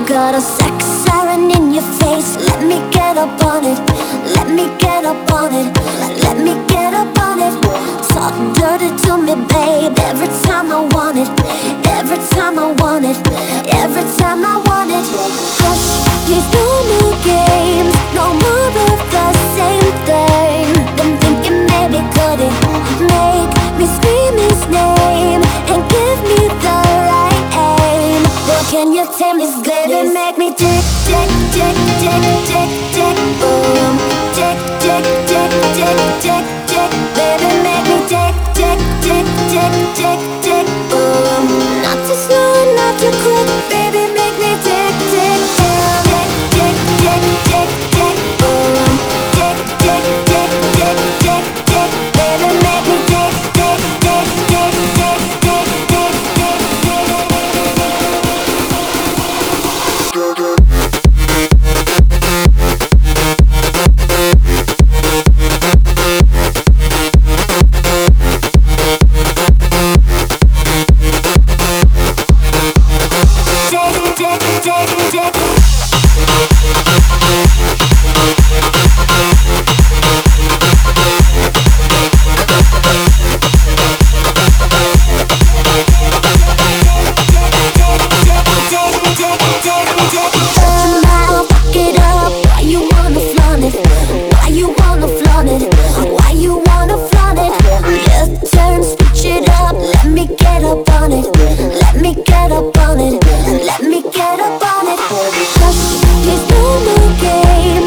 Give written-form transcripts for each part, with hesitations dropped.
Got a sex siren in your face. Let me get up on it. Let me get up on it. Let me get up on it. Talk dirty to me, babe. Every time I want it. Every time I want it. Every time I want it. Hush, please no more games. No more of the same thing. I'm thinking maybe could it make me scream his name and give me the right aim? Well, can you tame this baby? Make me tick, tick, tick, tick, tick, tick, boom. Tick, tick, tick, tick, tick, tick. Baby, make me tick, tick, tick, tick, tick, tick, boom. Not too slow, not too quick. Baby, make me tick, tick, tick, tick, tick, tick, tick, boom. Tick, tick, tick, tick, tick, tick. Baby, make me tick, tick, tick, tick, tick, tick, tick,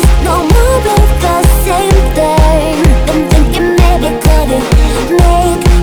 make